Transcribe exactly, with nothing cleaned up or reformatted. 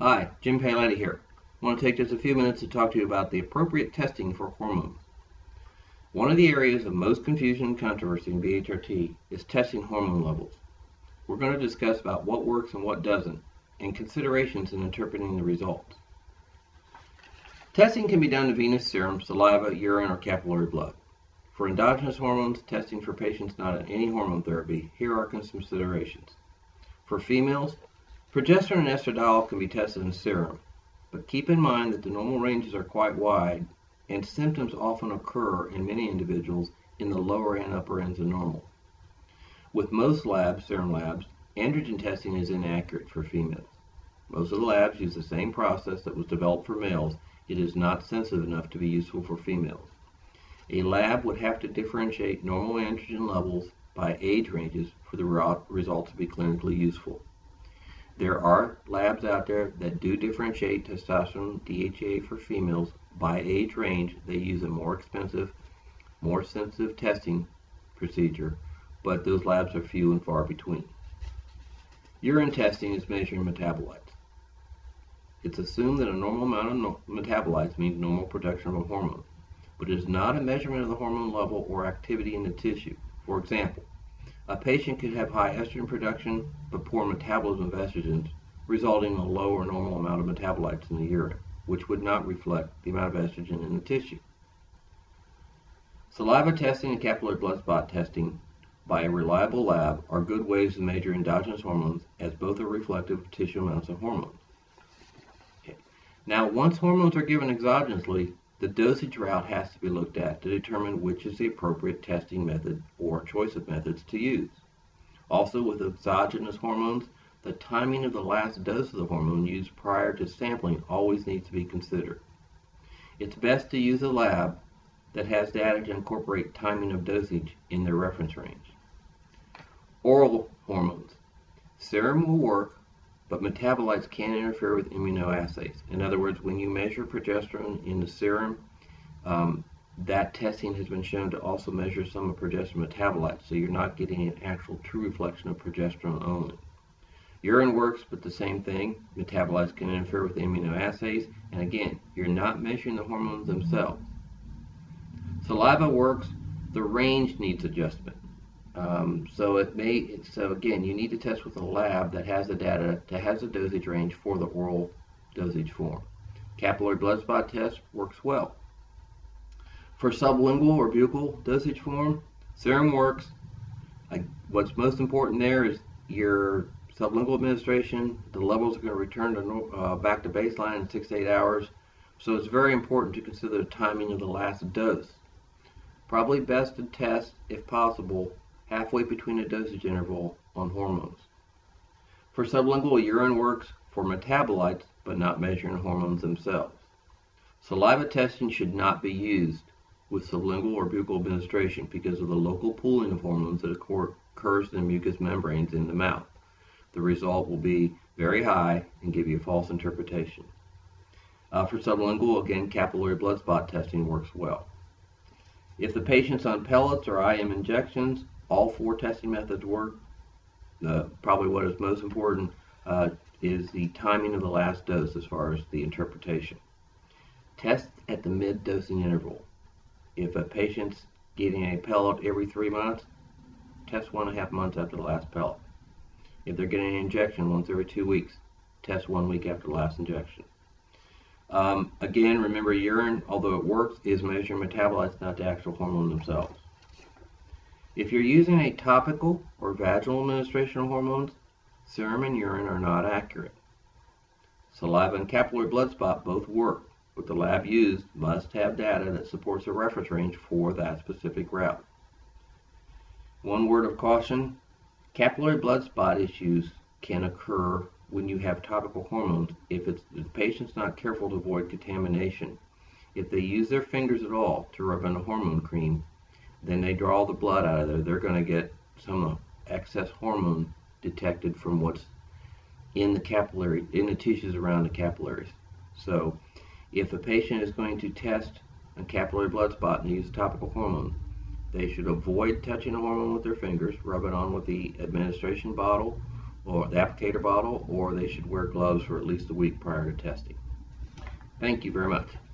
Hi, Jim Paoletti here. I want to take just a few minutes to talk to you about the appropriate testing for hormones. One of the areas of most confusion and controversy in B H R T is testing hormone levels. We're going to discuss about what works and what doesn't, and considerations in interpreting the results. Testing can be done to venous serum, saliva, urine, or capillary blood. For endogenous hormones, testing for patients not on any hormone therapy, here are some considerations. For females, progesterone and estradiol can be tested in serum, but keep in mind that the normal ranges are quite wide, and symptoms often occur in many individuals in the lower and upper ends of normal. With most labs, serum labs, androgen testing is inaccurate for females. Most of the labs use the same process that was developed for males. It is not sensitive enough to be useful for females. A lab would have to differentiate normal androgen levels by age ranges for the results to be clinically useful. There are labs out there that do differentiate testosterone D H E A for females by age range. They use a more expensive, more sensitive testing procedure, but those labs are few and far between. Urine testing is measuring metabolites. It's assumed that a normal amount of no metabolites means normal production of a hormone, but it is not a measurement of the hormone level or activity in the tissue. For example, a patient could have high estrogen production but poor metabolism of estrogens, resulting in a low or normal amount of metabolites in the urine, which would not reflect the amount of estrogen in the tissue. Saliva testing and capillary blood spot testing by a reliable lab are good ways to measure endogenous hormones, as both are reflective of tissue amounts of hormones. Okay. Now, once hormones are given exogenously, the dosage route has to be looked at to determine which is the appropriate testing method or choice of methods to use. Also, with exogenous hormones, the timing of the last dose of the hormone used prior to sampling always needs to be considered. It's best to use a lab that has data to incorporate timing of dosage in their reference range. Oral hormones. Serum will work, but metabolites can interfere with immunoassays. In other words, when you measure progesterone in the serum, um, that testing has been shown to also measure some of progesterone metabolites, so you're not getting an actual true reflection of progesterone only. Urine works, but the same thing. Metabolites can interfere with immunoassays, and again, you're not measuring the hormones themselves. Saliva works, the range needs adjustment. Um, so it may, so again, you need to test with a lab that has the data, that has a dosage range for the oral dosage form. Capillary blood spot test works well. For sublingual or buccal dosage form, serum works. I, what's most important there is your sublingual administration. The levels are going to return to uh, back to baseline in six to eight hours. So it's very important to consider the timing of the last dose. Probably best to test, if possible, halfway between a dosage interval on hormones. For sublingual, urine works for metabolites, but not measuring hormones themselves. Saliva testing should not be used with sublingual or buccal administration because of the local pooling of hormones that occurs in the mucous membranes in the mouth. The result will be very high and give you a false interpretation. Uh, for sublingual, again, capillary blood spot testing works well. If the patient's on pellets or I M injections, all four testing methods work. Uh, probably what is most important uh, is the timing of the last dose as far as the interpretation. Test at the mid-dosing interval. If a patient's getting a pellet every three months, test one and a half months after the last pellet. If they're getting an injection once every two weeks, test one week after the last injection. Um, again, remember urine, although it works, is measuring metabolites, not the actual hormone themselves. If you're using a topical or vaginal administration of hormones, serum and urine are not accurate. Saliva and capillary blood spot both work, but the lab used must have data that supports a reference range for that specific route. One word of caution, capillary blood spot issues can occur when you have topical hormones if, it's, if the patient's not careful to avoid contamination. If they use their fingers at all to rub in a hormone cream, then they draw all the blood out of there, they're going to get some excess hormone detected from what's in the capillary, in the tissues around the capillaries. So if a patient is going to test a capillary blood spot and use topical hormone, they should avoid touching a hormone with their fingers, rub it on with the administration bottle, or the applicator bottle, or they should wear gloves for at least a week prior to testing. Thank you very much.